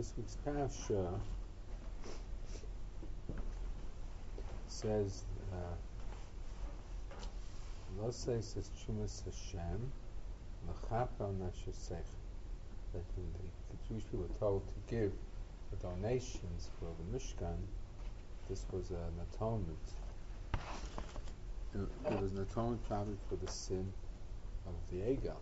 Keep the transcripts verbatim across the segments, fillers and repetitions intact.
this week's Parsha says, Lo says es Chumas Hashem, L'chapel Nashasech, that when the, the Jewish people were told to give the donations for the Mishkan, this was an atonement. It, it was an atonement probably for the sin of the Egel.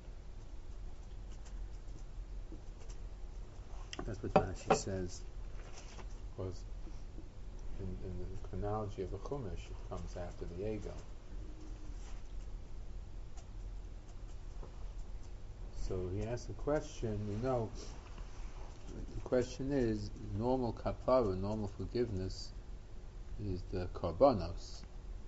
That's what Rashi says, because in, in the chronology of the Chumash, it comes after the Egel. So he asks a question. We know the question is normal kapara, normal forgiveness is the korbanos,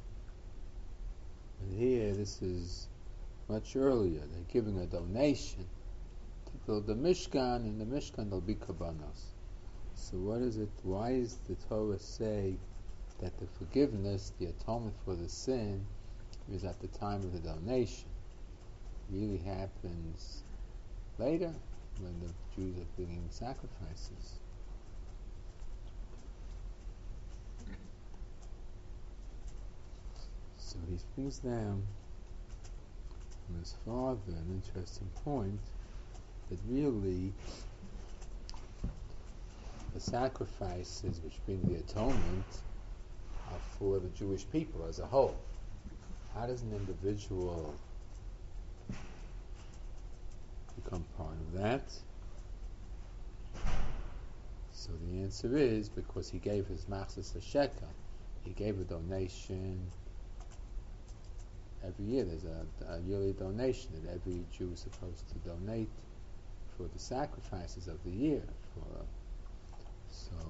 and here this is much earlier. They're giving a donation to build the Mishkan. In the Mishkan there'll be korbanos. So what is it? Why does the Torah say that the forgiveness, the atonement for the sin, is at the time of the donation? It really happens later, when the Jews are bringing sacrifices. So he brings down from his father an interesting point, that really the sacrifices which bring the atonement are for the Jewish people as a whole. How does an individual become part of that? So the answer is because he gave his machzis a shekel. He gave a donation every year. There's a, a yearly donation that every Jew is supposed to donate for the sacrifices of the year. For so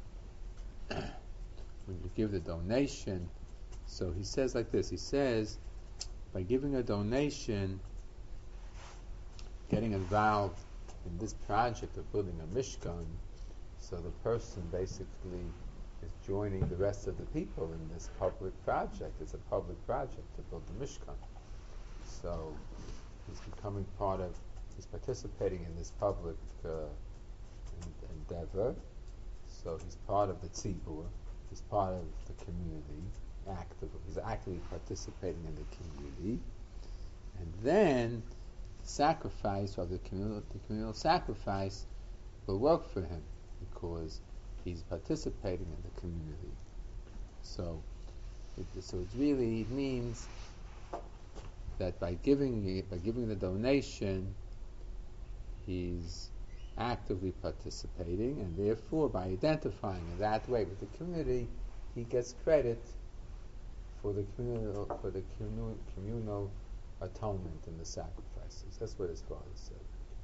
when you give the donation, so he says like this. He says by giving a donation, getting involved in this project of building a Mishkan, so the person basically is joining the rest of the people in this public project. It's a public project to build the Mishkan. So he's becoming part of, he's participating in this public uh, endeavor. So he's part of the tzibur, he's part of the community, active, he's actively participating in the community. And then sacrifice, or the communal, the communal sacrifice, will work for him because he's participating in the community. So, it, so it really it means that by giving it, by giving the donation, he's actively participating, and therefore, by identifying in that way with the community, he gets credit for the communal for the communal, communal atonement and the sacrifices. That's what his father said.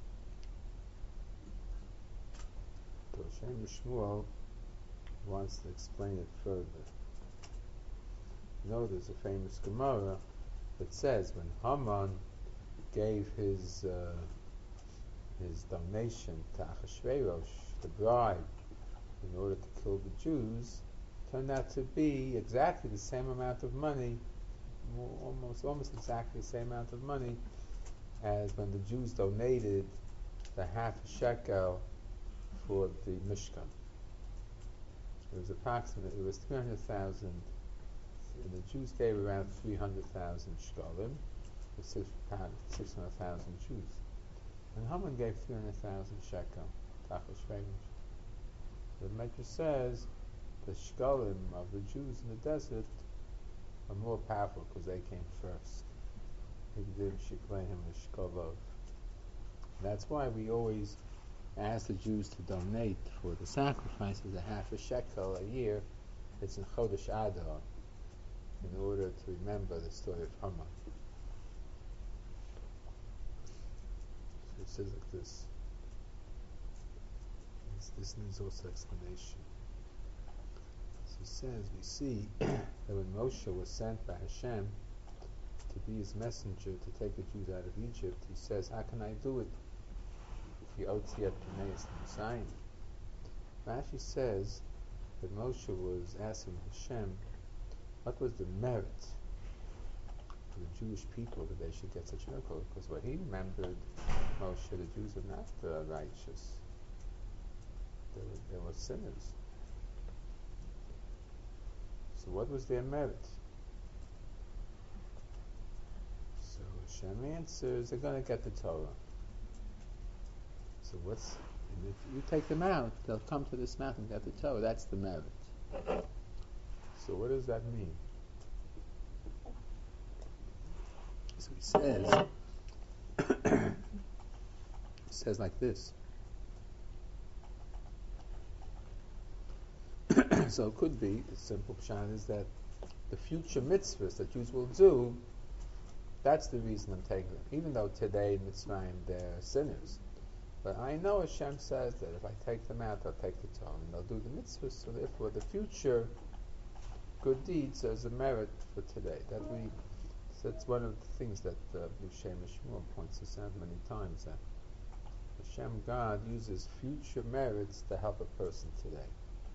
So Shem Shmuel wants to explain it further. You know, there's a famous Gemara that says when Haman gave his uh, his donation to Achashverosh, the bribe, in order to kill the Jews, turned out to be exactly the same amount of money, almost almost exactly the same amount of money as when the Jews donated the half a shekel for the Mishkan. It was approximately, it was three hundred thousand, and the Jews gave around three hundred thousand shkolim, for six hundred thousand Jews. And Haman gave three hundred thousand shekel to Achashverosh. The Medrash says the shkolim of the Jews in the desert are more powerful because they came first. He didn't shiklein him a shkolov. That's why we always ask the Jews to donate for the sacrifices a half a shekel a year. It's in Chodesh Adar, in order to remember the story of Haman. So it says like this. This, this needs also explanation. So he says, we see that when Moshe was sent by Hashem to be his messenger to take the Jews out of Egypt, he says, how can I do it? Rashi says that Moshe was asking Hashem what was the merit for the Jewish people that they should get such a miracle, because what he remembered, Moshe, the Jews are not uh, righteous. They were, they were sinners. So what was their merit? So Hashem answers, they're going to get the Torah. So what's, and if you take them out, they'll come to this mountain and get the Torah. That's the merit. So what does that mean? So he says, he says like this. So it could be, the simple pshat is that the future mitzvahs that Jews will do, that's the reason I'm taking them. Even though today in Mitzrayim they're sinners. But I know Hashem says that if I take them out, they'll take the Torah and they'll do the mitzvahs. So therefore the future good deeds as a merit for today. That we, so that's one of the things that uh, Shem Shmuel points us out many times, that Hashem God uses future merits to help a person today.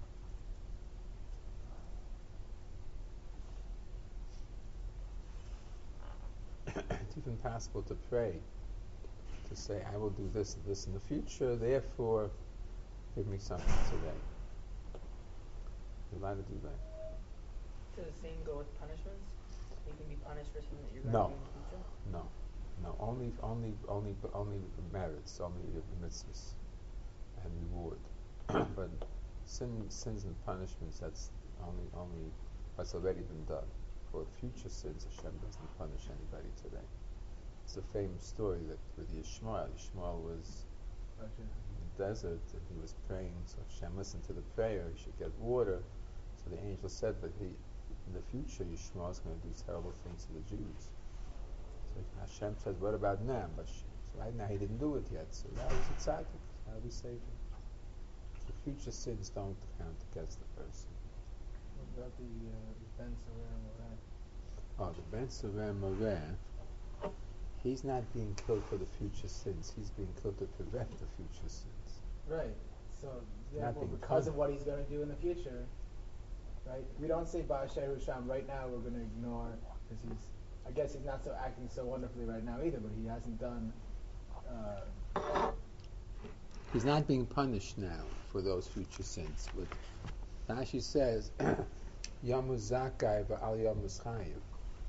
It's even possible to pray, to say, I will do this and this in the future, therefore give me something today. You're allowed to do that. Does the same go with punishments? You can be punished for something that you're going No. to do in the future? No. No. Only only only only merits, only mitzvahs and reward. But sin, sins and punishments, that's only only what's already been done. For future sins, Hashem doesn't punish anybody today. It's a famous story that with Yishmael, Yishmael was in the desert and he was praying, so Hashem listened to the prayer, he should get water. So the angel said that he, in the future, Yishmael is going to do terrible things to the Jews. So Hashem said, what about now? But so right now he didn't do it yet, so now he's a tzaddik, now we save him. So future sins don't count against the person. What about the uh, Ben Sarah Moreh? Oh, the Ben Sarah Moreh, he's not being killed for the future sins. He's being killed to prevent the future sins. Right. So, therefore, being because killed. of what he's going to do in the future, right? We don't say Ba'asher Husham right now. We're going to ignore because he's. I guess he's not so acting so wonderfully right now either. But he hasn't done. Uh, He's not being punished now for those future sins. But Rashi says, Yamu Zakai va'al Yamu Chayiv.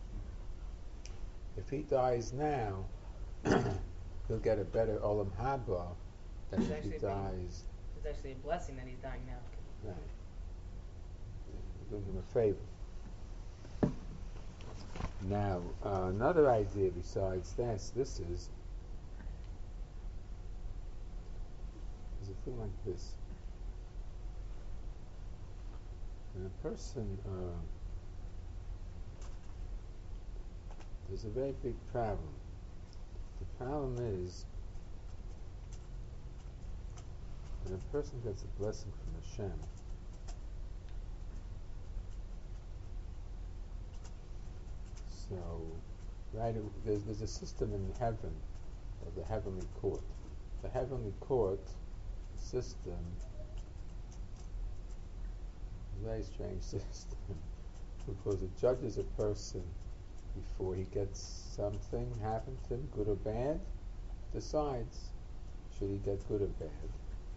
If he dies now, he'll get a better Olam Haba than It's if he actually a dies. It's actually a blessing that he's dying now. Right. Doing him a favor. Now, uh, another idea besides this, this is, is a thing like this. When a person, uh, there's a very big problem. The problem is, when a person gets a blessing from Hashem, so, right, there's, there's a system in heaven of the heavenly court. The heavenly court system is a very strange system because it judges a person before he gets something happen to him, good or bad, decides should he get good or bad.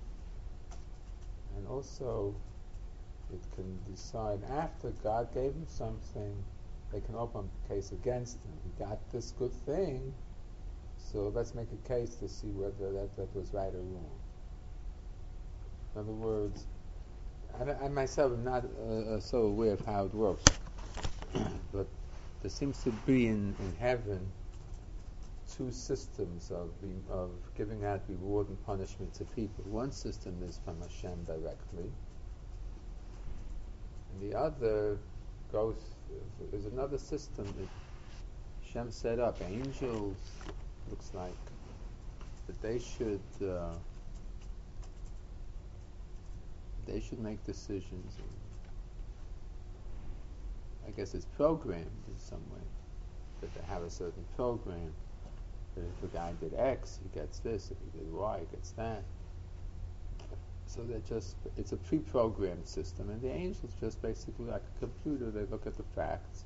And also it can decide after God gave him something, they can open a case against him. He got this good thing, so let's make a case to see whether that, that was right or wrong. In other words, I, I myself am not uh, so aware of how it works, but there seems to be in, in heaven two systems of of giving out reward and punishment to people. One system is from Hashem directly, and the other goes, there's another system that Hashem set up. Angels, looks like, that they should uh, they should make decisions. I guess it's programmed in some way, that they have a certain program, that if a guy did X, he gets this, if he did Y, he gets that. So they're just, it's a pre-programmed system, and the angels just basically like a computer. They look at the facts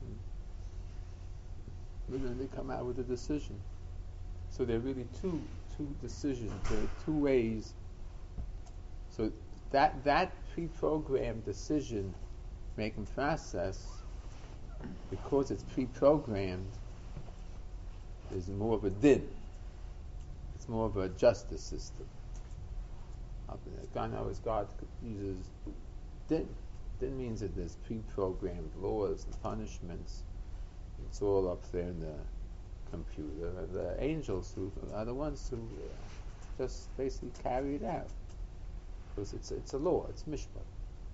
and then they come out with a decision. So there are really two two decisions, there are two ways. So that that pre-programmed decision making process, because it's pre-programmed, is more of a din. It's more of a justice system. God knows God uses din. Din means that there's pre-programmed laws and punishments. It's all up there in the computer. The angels who are the ones who just basically carry it out, because it's it's a law. It's mishpat.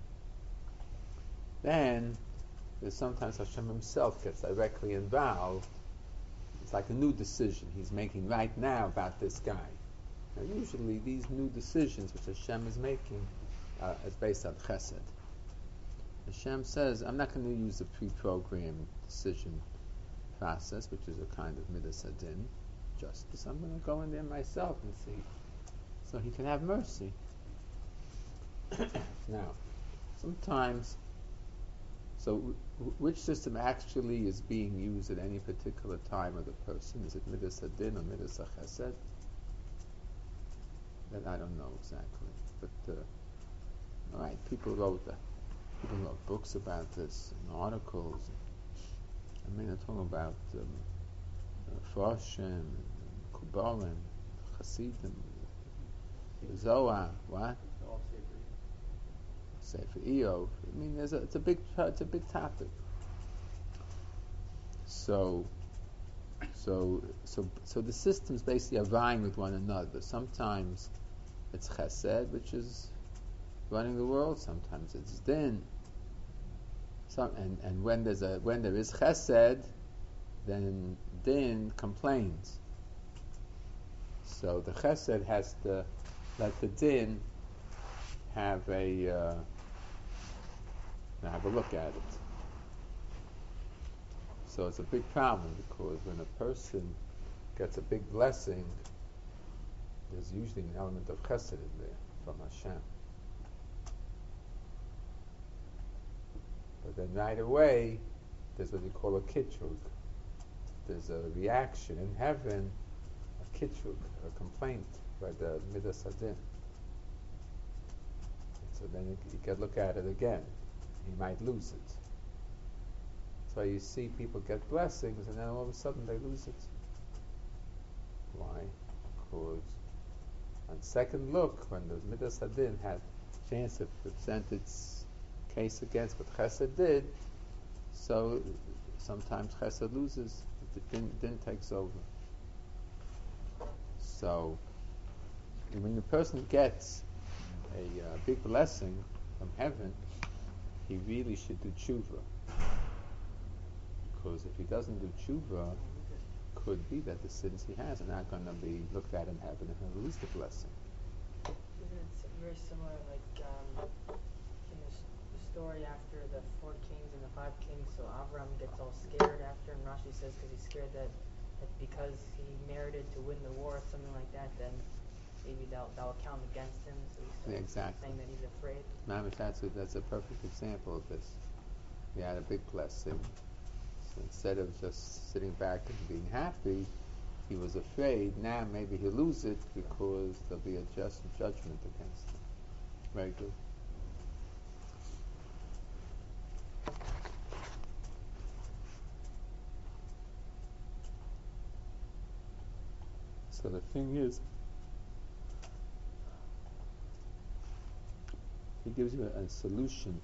Then there's sometimes Hashem Himself gets directly involved. It's like a new decision He's making right now about this guy. Now, usually these new decisions which Hashem is making uh, is based on chesed. Hashem says, I'm not going to use the pre-programmed decision process, which is a kind of midas hadin, justice. I'm going to go in there myself and see. So He can have mercy. Now, sometimes, so w- which system actually is being used at any particular time of the person? Is it midas hadin or midas chesed? That I don't know exactly. But, uh, all right, people wrote that. People wrote books about this, and articles. I mean, they're talking about um, uh, Farshim, Kubalim, Hasidim, the Zohar, what? Sefer Eov. I mean, there's a, it's a big, it's a big topic. So, so, so, so the systems basically are vying with one another. Sometimes it's Chesed, which is running the world. Sometimes it's Din. Some, and, and when there's a when there is Chesed, then Din complains. So the Chesed has to let the Din have a uh, have a look at it. So it's a big problem, because when a person gets a big blessing, there's usually an element of Chesed in there from Hashem. But then right away, there's what you call a kitrug. There's a reaction in heaven, a kitrug, a complaint by the midas hadin. So then you, you can look at it again. You might lose it. So you see people get blessings, and then all of a sudden they lose it. Why? Because on second look, when the midas hadin had a chance to present its case against what Chesed did, so sometimes Chesed loses, the din, din takes over. So when the person gets a uh, big blessing from heaven, he really should do tshuva. Because if he doesn't do tshuva, could be that the sins he has are not going to be looked at in heaven, and he'll lose the blessing. Isn't it very similar, like um, in the, s- the story after the four kings and the five kings? So Avram gets all scared after, and Rashi says because he's scared that, that because he merited to win the war or something like that, then maybe that'll, that'll count against him. So he's Yeah, exactly. saying that he's afraid. Mamish, that's a, that's a perfect example of this. He had a big blessing. So instead of just sitting back and being happy, he was afraid. Now maybe he'll lose it because there'll be a just judgment against him. Very good. So the thing is, he gives you a, a solution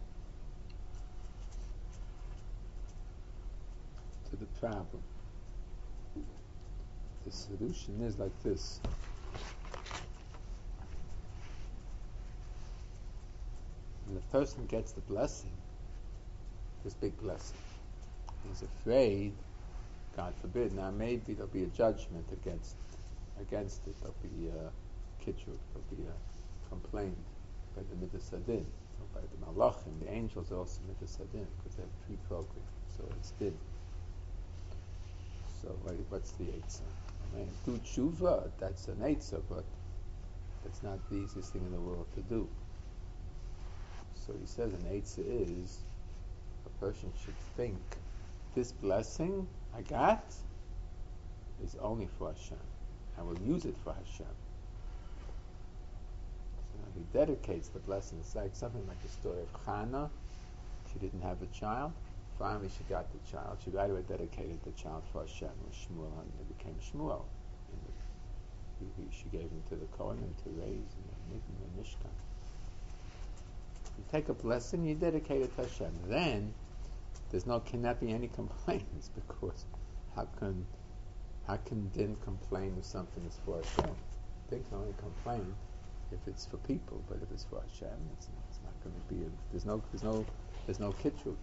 to the problem. The solution is like this. When the person gets the blessing, this big blessing, he's afraid, God forbid, now maybe there'll be a judgment against against it. There'll be a kitrug, there'll be a complaint by the midas hadin, or by the malachim. The angels are also midas hadin because they're pre-programmed, so it's din. So what, what's the eitzah? I mean, do tshuva, that's an eitzah, but it's not the easiest thing in the world to do. So he says an eitzah is, a person should think, this blessing I got is only for Hashem. I will use it for Hashem. So he dedicates the blessing. It's like something like the story of Hannah. She didn't have a child. Finally, she got the child. She right away dedicated the child for Hashem, with Shmuel, and it became Shmuel. And it, he, he, she gave him to the Kohanim to raise in the, in the Mishkan. You take a blessing, you dedicate it to Hashem. Then there's no cannot be any complaints, because how can how can Din complain if something is for Hashem? Din can only complain if it's for people, but if it's for Hashem, it's, it's not going to be. A, there's no there's no there's no kitrut.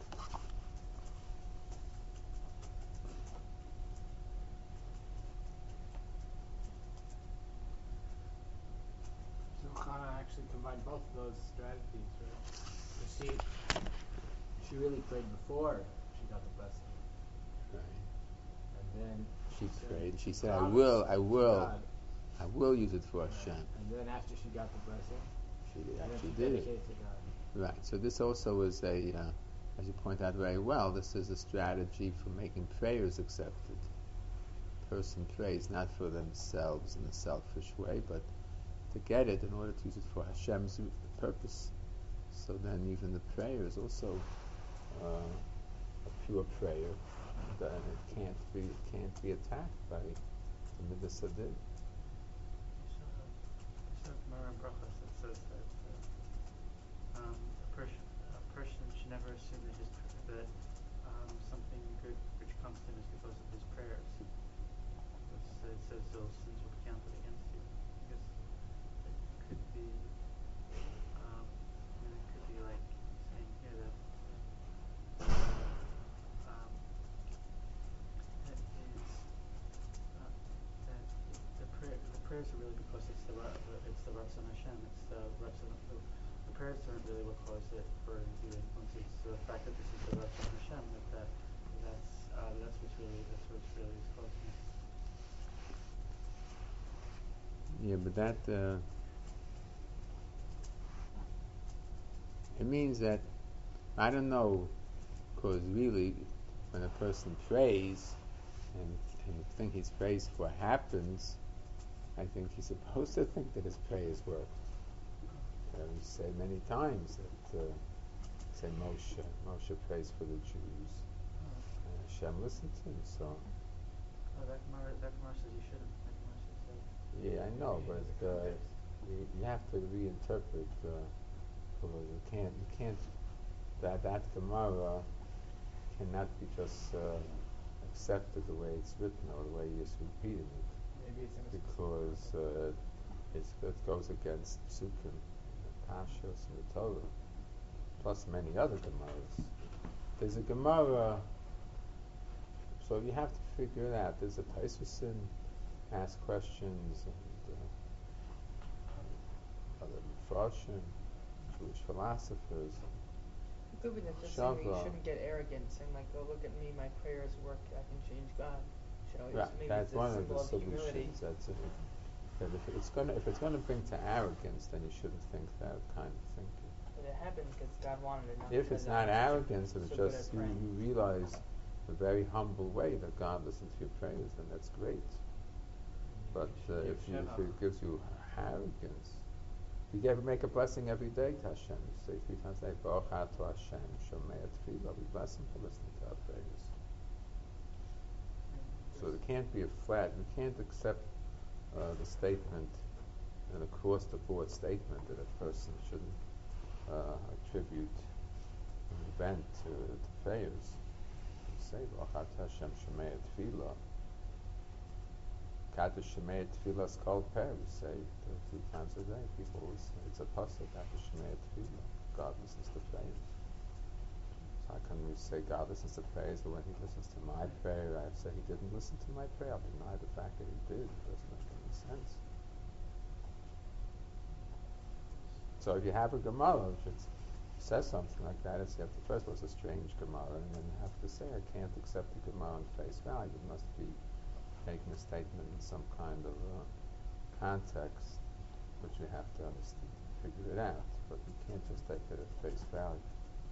So Hannah actually combined both of those strategies, right? So she she really prayed before she got the blessing, Right. and then She said, prayed. She said, "I promised will, I will, God. I will use it for Right. Hashem." And then after she got the blessing, She then actually she did it. dedicated to God. Right. So this also is a, uh, as you point out very well, this is a strategy for making prayers accepted. Person prays not for themselves in a selfish way, but to get it in order to use it for Hashem's purpose. So then even the prayer is also uh, a pure prayer. Then it can't be it can't be attacked by the midas hadin. So Gemara in Brachos that says that uh, um, a person a person should never assume that his pr- that um, something good which comes to him is because of his prayers. So it says those sins will be counted against you. I guess it could be um, I mean, it could be like saying here that um, that is uh, that the prayer the prayers are really because it's the ra- the- it's the Ratzon Hashem. It's the Ratzon the, the prayers aren't really what caused it for you to influence. It's the fact that this is the Ratzon Hashem that, that that's uh, that's what's really that's what's really is causing it. Yeah, but that uh, it means that I don't know, because really, when a person prays and and the thing he's praised for happens, I think he's supposed to think that his prayers work. Uh, we say many times that uh, say Moshe, Moshe prays for the Jews, and Hashem listened to him. So Oh, that Gemara that Gemara says you shouldn't. That Gemara says that. yeah, I know, but uh, you, you have to reinterpret. Uh, because you can't, you can't. That that Gemara cannot be just uh, accepted the way it's written or the way you're repeating it, Maybe it's in a because uh, it's, it goes against Psukim, the Pashas, and the Torah, plus many other Gemaras. There's a Gemara, so you have to figure it out. There's a Taisusin, ask questions, and uh, other Mepharshim, Jewish philosophers. It could be that just saying that you Shava. shouldn't get arrogant, saying like, "Oh, look at me, my prayers work. I can change God." You should always Right, maybe that's it's a one of symbol the of humility. solutions. That's it. That if it's gonna if it's gonna bring to arrogance, then you shouldn't think that kind of thinking. But it happened because God wanted it. Not If because it's I'm not such a- arrogance, and it's so good just at you, praying. you realize a very humble way that God listens to your prayers, then that's great. But uh, if you, if it gives you arrogance, you ever make a blessing every day to Hashem. You say three times a day, Baruch Atah Hashem, Shomei Tefillah. We bless Him for listening to our prayers. So there can't be a flat. You can't accept uh, the statement, an across-the-board statement that a person shouldn't uh, attribute an event to, to prayers. You say, Baruch Atah Hashem, Shomei Tefillah. Kata Shemei Tefillah Skol Peh, we say uh, two times a day. People always say it's a pasuk, Kata Shemei Tefillah. God listens to prayers. So how can we say God listens to prayers, but when He listens to my prayer, I say He didn't listen to my prayer? I'll deny the fact that He did. It doesn't make any sense. So if you have a Gemara which it's, says something like that, it's, you have to, first of all, it's a strange Gemara, and then you have to say, I can't accept the Gemara on face value. It must be making a statement in some kind of uh, context, which you have to understand, figure it out. But you can't just take it at face value.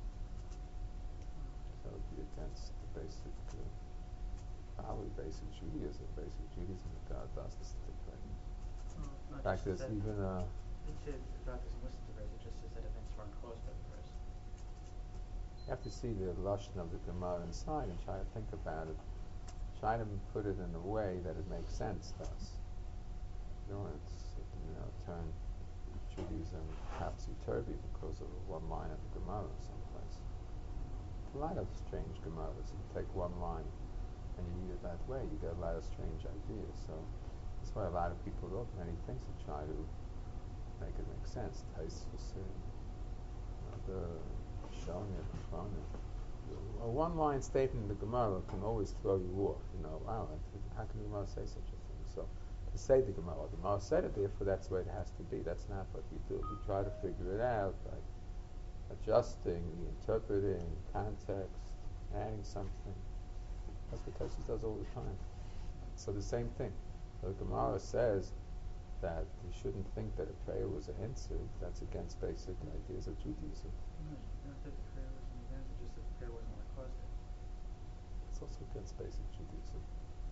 That would be against the basic, uh, probably basic Judaism. Basic Judaism that God does this to the prayers. Well, it's In not fact, just there's that. even a It's say that God doesn't listen to prayers. It just says that events were unclosed by the prayers. You have to see the lashon of the Gemara inside and try to think about it. Try to put it in a way that it makes sense to us. You don't want to, you know, turn Judaism topsy-turvy because of one line of the Gemara someplace. A lot of strange Gemaras. You take one line and you read it that way, you get a lot of strange ideas. So that's why a lot of people wrote many things to try to make it make sense. Taisvus, the Shonim, Chronim. A one-line statement in the Gemara can always throw you off. You know, wow, how can the Gemara say such a thing? So to say the Gemara, the Gemara said it, therefore that's the way it has to be. That's not what we do. We try to figure it out by adjusting, interpreting, context, adding something. That's what Tosis does all the time. So the same thing. The Gemara says that you shouldn't think that a prayer was answered. That's against basic ideas of Judaism. No, not that the prayer wasn't answered, just that the prayer wasn't what caused it. It's also against basic Judaism.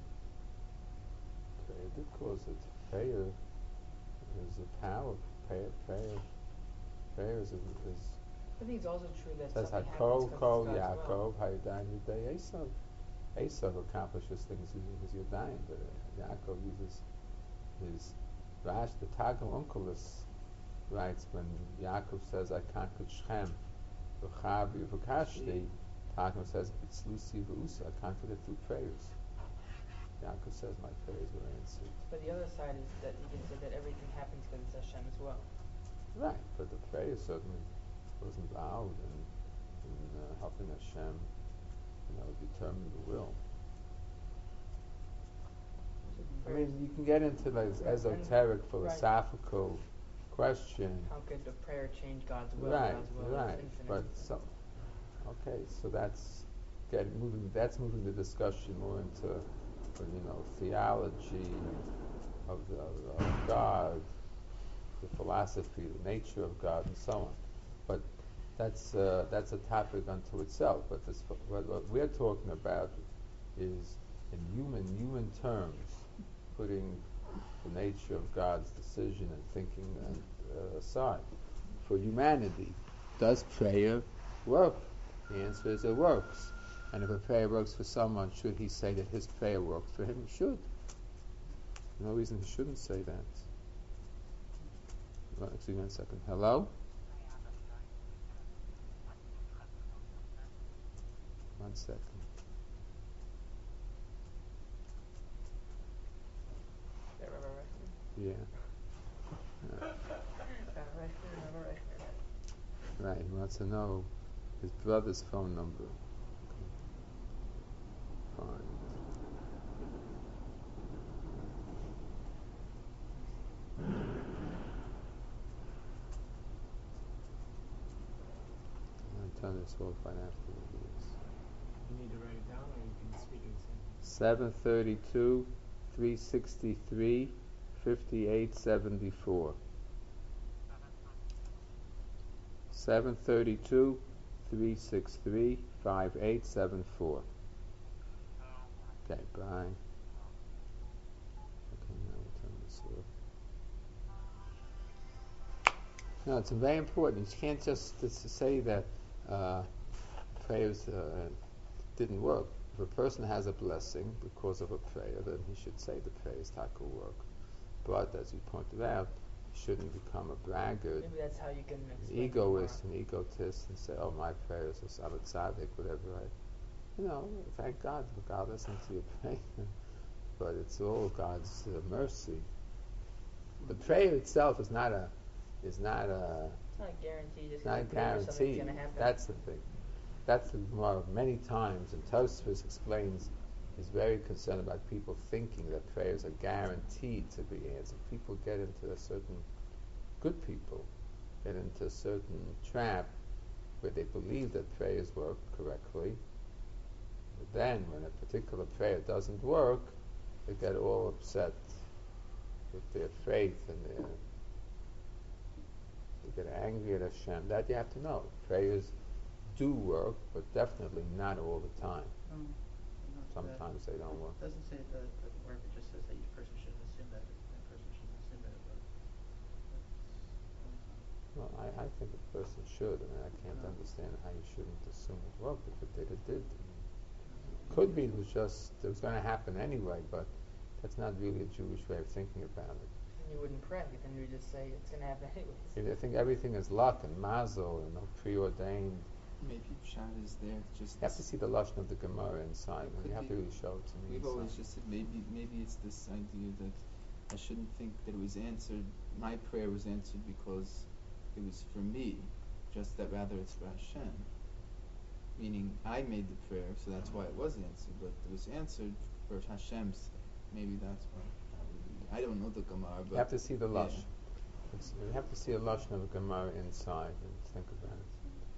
Prayer did cause it. Prayer is a power. Prayer, prayer, prayer is, a, is I think it's also true that says something Hakol, happens Kol, because it's God's will. Yaakov, Haydaim, Yudei, Esav. Esav accomplishes things using his Yudayim, but uh, Yaakov uses his Rash, the Targum Onkelos writes when Yaakov says, I conquered Shechem, V'chavi, V'kashti, Targum says, B'tzlusi, V'usa, I conquered it through prayers. Yaakov says, my prayers were answered. But the other side is that you can say that everything happens because it's Hashem as well. Right, but the prayer certainly was involved in, in uh, helping Hashem, you know, determine the will. I mean, you can get into like Right, esoteric, and- philosophical question. How could the prayer change God's will? Right, God's will is right. infinite. But so, okay, so that's getting moving. That's moving the discussion more into, uh, you know, theology of the of, of God, the philosophy, the nature of God, and so on. But that's uh, that's a topic unto itself. But this, what, what we're talking about is in human human terms, putting the nature of God's decision and thinking and, uh, aside. For humanity, does prayer work? The answer is it works. And if a prayer works for someone, should he say that his prayer works for him? He should. No reason he shouldn't say that. Well, excuse me one second. Hello? One second. That Rabbi Rechner? Yeah. Uh, Rabbi Rechner, Rabbi Rechner. right, he wants to know his brother's phone number. Fine. I'll turn this off right after this. You need to write it down, or you can speak at the same time. seven thirty-two, three sixty-three, fifty-eight seventy-four. seven thirty-two, three sixty-three, fifty-eight seventy-four. Okay, bye. Okay, now we'll turn this off. No, it's very important. You can't just, just say that uh, prayers uh, didn't work. If a person has a blessing because of a prayer, then he should say the prayers taka work. But as you pointed out, he shouldn't become a braggart, Maybe that's how you can an explain egoist, the an egotist, and say, "Oh, my prayers are Sabbath Tzaddik, whatever." I, you know, thank God for God listening to your prayer, but it's all God's uh, mercy. The prayer itself is not a, is not a, It's not a guarantee. Just it's not a because something's guarantee. going to happen. That's the thing. That's the Gemara many times, and Tosfos explains. He's very concerned about people thinking that prayers are guaranteed to be answered. People get into a certain, good people, get into a certain trap where they believe that prayers work correctly. But then, when a particular prayer doesn't work, they get all upset with their faith and their, they get angry at Hashem. That you have to know. Prayers do work, but definitely not all the time. Um, not that- Sometimes they don't work. It doesn't say that it doesn't work. It just says that each person shouldn't assume that it, that person shouldn't assume that it works. That's, um, I, I think a person should. I mean, I can't Yeah. understand how you shouldn't assume it. Well, if it did, it did. I mean, could be it was just, it was going to happen anyway, but that's not really a Jewish way of thinking about it. And you wouldn't pray, then you would just say it's going to happen anyways. I think everything is luck and mazel and preordained. Maybe Pshat is there just You have to see the lashon of the Gemara inside. It You could have to be- really show it to me We've inside. always just said maybe maybe it's this idea that I shouldn't think that it was answered. My prayer was answered because it was for me, just that rather it's for Hashem. Meaning I made the prayer, so that's why it was answered. But it was answered for Hashem's sake. Maybe that's what that would be. I don't know the Gemara, but You have to see the yeah. lush. It's, you have to see a lashon of a Gemara inside and think about it.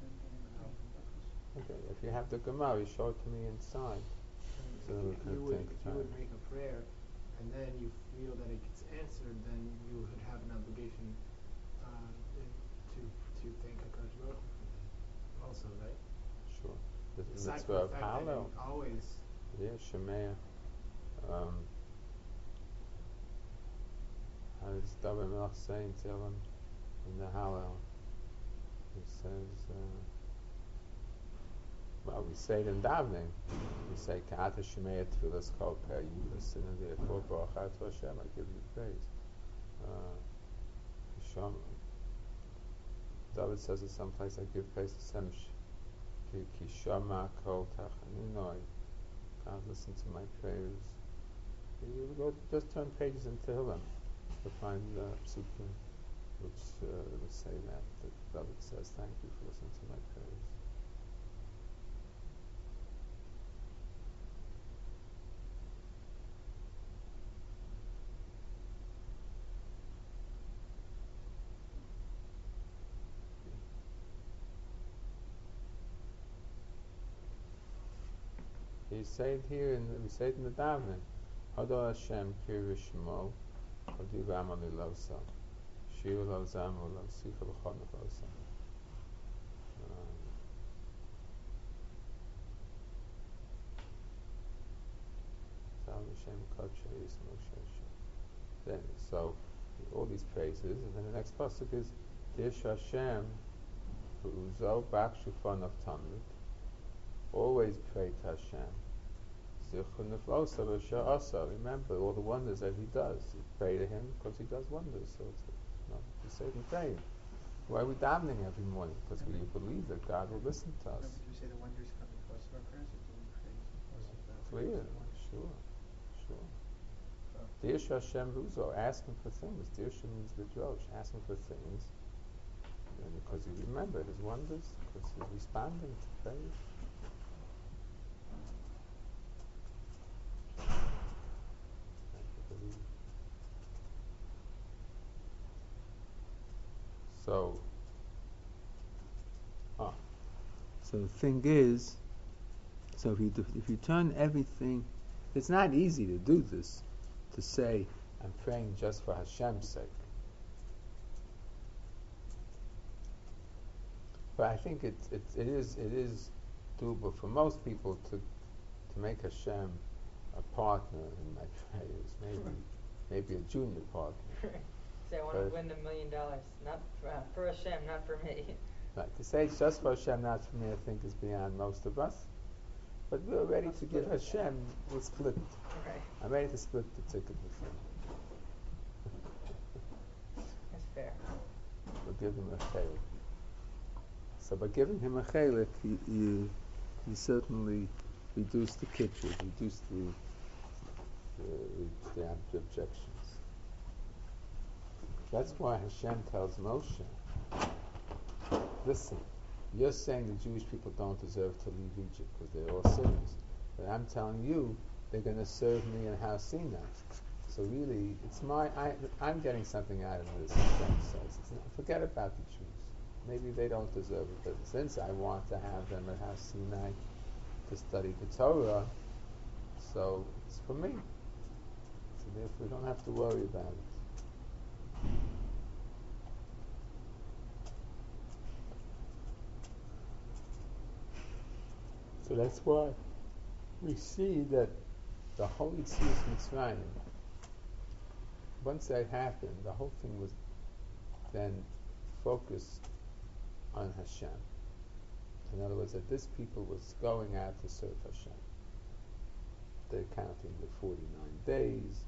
Okay, if you have the Gemara, you show it to me inside. So then we If can you would, think if you about would it. make a prayer, and then you feel that it gets answered, then you would have an obligation uh, to to thank Hakadosh Baruch Hu for that. Also, right? Sure. The, the Aside mitzvah from the of fact that Hallel. you always Yeah, Shemaya. Um, how does David Melech say in Tehillim in the Hallel? He says, uh, well, we say it in davening. We say, Ka'ata Shemaya Tfilas Kol Peh Yibas, and therefore, Baruch Atu Hashem, I give you praise. Uh, Shom, David says it someplace, I give praise to Hashem, Ki ki Shama Kol Tachaninoi. God, listen to my prayers. You go, just turn pages in Tehillim to find the uh, psukim which uh, would say that. That David says, thank you for listening to my prayers. You say it here, in we say it in the davening. Hado Hashem kirishmo, hodi v'amal ilosa, shiu lo zamu lo sicha l'chol nechosa. Zal Hashem kodsha yismo shesha. Then, so all these praises, and then the next pasuk is Dish Hashem Uzo Bakshu Fon of Talmud. Always pray to Hashem. Remember all the wonders that He does. You pray to Him because He does wonders. So it's, you know, we say we pray. Why are we davening every morning? Because we believe that God will listen to us. Would you say the wonders come in course of our prayers, or do we pray in course of the Clear, prayers and wonders? sure, sure. Oh. Dish Hashem Ruzo, ask Him for things. Dish means the drosh, ask Him for things. And because He remembered His wonders, because He's responding to praise. So, ah, so the thing is, so if you do, if you turn everything, it's not easy to do this, to say I'm praying just for Hashem's sake. But I think it it, it is it is doable for most people to to make Hashem a partner in my prayers, maybe maybe a junior partner. Say I want But- to win the million dollars, not for, uh, for Hashem, not for me. Right, to say it's just for Hashem, not for me, I think is beyond most of us. But we're ready I'll to split give it. Hashem, we'll split it. Right. I'm ready to split the ticket with Him. That's fair. We'll give Him a chelik. So by giving Him a chelik, you, you, you certainly reduce the kitchen, reduce the, the, the ob- objections. That's why Hashem tells Moshe, listen, you're saying the Jewish people don't deserve to leave Egypt because they're all sinners. But I'm telling you, they're going to serve me in Har Sinai. So really, it's my, I, I'm getting something out of this, Hashem says. It's not, forget about the Jews. Maybe they don't deserve it, but since I want to have them at Har Sinai to study the Torah, so it's for me. So therefore, we don't have to worry about it. So that's why we see that the whole Yetzias Mitzrayim, once that happened, the whole thing was then focused on Hashem. In other words, that this people was going out to serve Hashem. They're counting the forty-nine days.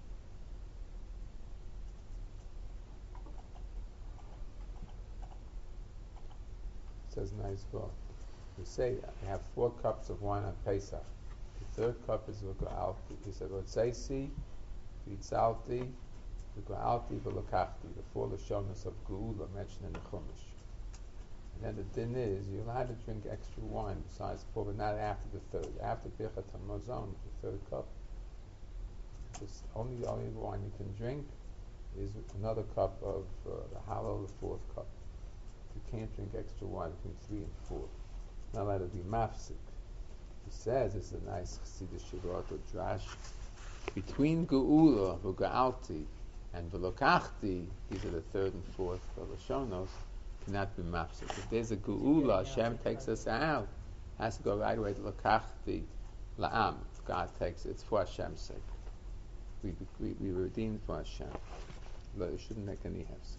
It says nice word. We say we have four cups of wine on Pesach. The third cup is V'Go'alti. He said, V'Tzeisi, V'Tzalti, V'Go'alti, V'Lokachti. The four Lashonos of Geula mentioned in the Chumash. And then the din is, you're allowed to drink extra wine besides four, but not after the third. After Birchat HaMazon, the third cup, just only the only wine you can drink is another cup of uh, the Hallel, the fourth cup. You can't drink extra wine between three and four. Not allowed to be mafsik. He says, it's a nice Chassidish Shivat or Drash. Between Geula, V'Ga'alti, and V'Lokachti, these are the third and fourth Lashonos, cannot be mafsik. If there's a Geula, Hashem takes us out, has to go right away to Lokachti, La'am. God takes it. It's for Hashem's sake. We, we, we were redeemed for Hashem. But it shouldn't make any hefsek.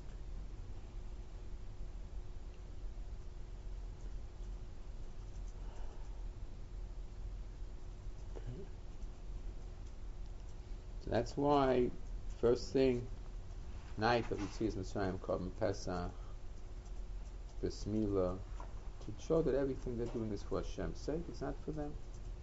So that's why first thing night that we see is Mitzrayim called Pesach, Bismillah, to show that everything they're doing is for Hashem's sake. It's not for them.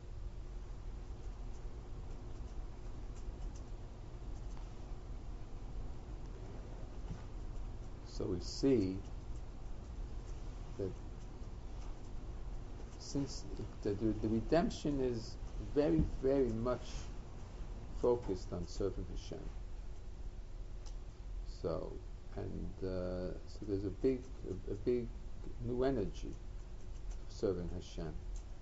So we see that since the, the, the redemption is very, very much focused on serving Hashem. So, and uh, so there's a big, a, a big new energy for serving Hashem.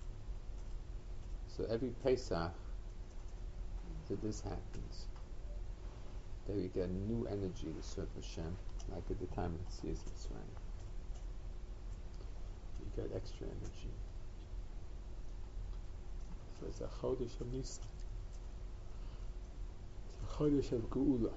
So every Pesach that this happens, that we get new energy to serve Hashem, like at the time of the Tziyas Mitzrayim. You get extra energy. So it's a Chodesh of Nisan. It's a Chodesh of Geula.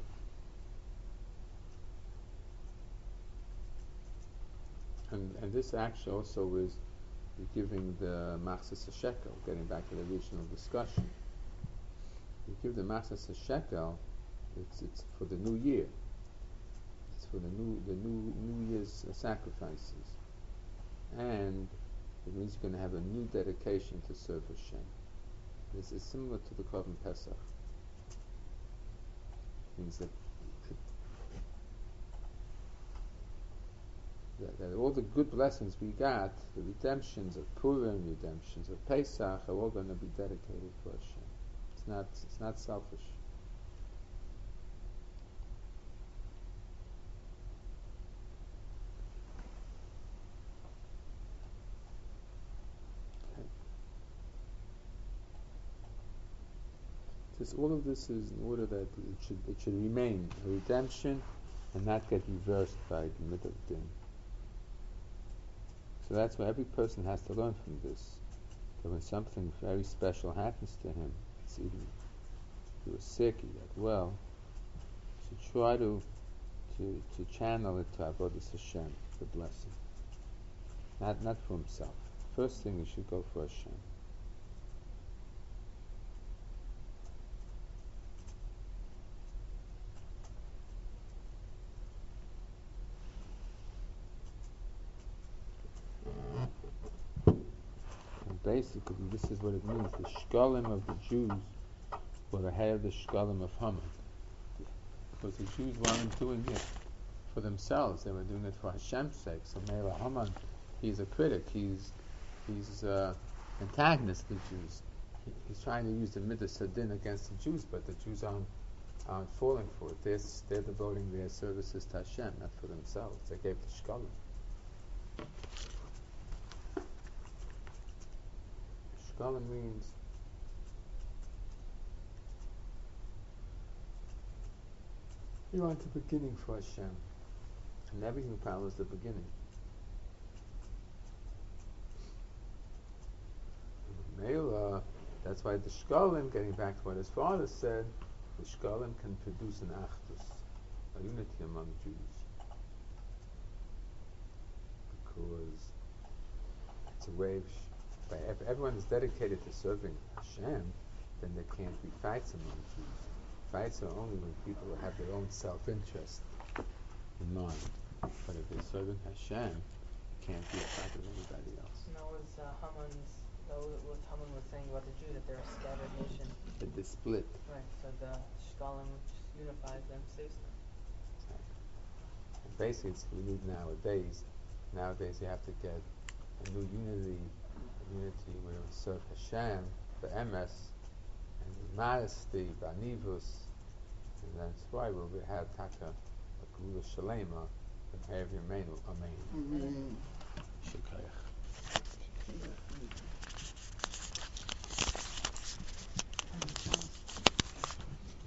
And, and this actually also is giving the Machzas HaShekel, getting back to the original discussion. You give the Machzas HaShekel, it's, it's for the new year. It's for the new the new New Year's uh, sacrifices. And it means you're going to have a new dedication to serve Hashem. This is similar to the Korban Pesach. It means that That, that all the good blessings we got, the redemptions of Purim, redemptions of Pesach, are all going to be dedicated to Hashem. It's not, it's not selfish. Okay. Just all of this is in order that it should it should remain a redemption and not get reversed by the middle din. So that's why every person has to learn from this. That when something very special happens to him, it's even if he was sick, he got well, to try to to to channel it to Avodas Hashem, the blessing. Not not for himself. First thing, he should go for Hashem. Basically, this is what it means. The shkalim of the Jews were ahead of the shkalim of Haman. Because the Jews weren't doing it for themselves. They were doing it for Hashem's sake. So Mela Haman, he's a critic. He's he's uh, antagonist of the Jews. He, he's trying to use the Midas Hadin against the Jews, but the Jews aren't, aren't falling for it. They're, they're devoting their services to Hashem, not for themselves. They gave the shkalim. Shkalim means you want the beginning for Hashem, and everything follows the beginning. Mela, that's why the Shkalim, getting back to what his father said, the Shkalim can produce an Achdus, a unity among Jews, because it's a way of, sh- by if everyone is dedicated to serving Hashem, then there can't be fights among people. Fights are only when people have their own self-interest in mind. But if they're serving Hashem, it can't be a fight with anybody else. And that was uh, Haman's, that was what Haman was saying about the Jews, that they're a scattered nation. That they split. Right, so the Shkalim just unifies them, saves them. And basically, it's we need nowadays. Nowadays, you have to get a new unity, a unity where we serve Hashem, the M S, and modesty, Banivus, and that's why we will have Taka, a Gula Shalema, and Herv Yemenu, Amen. Amen. Shekayach.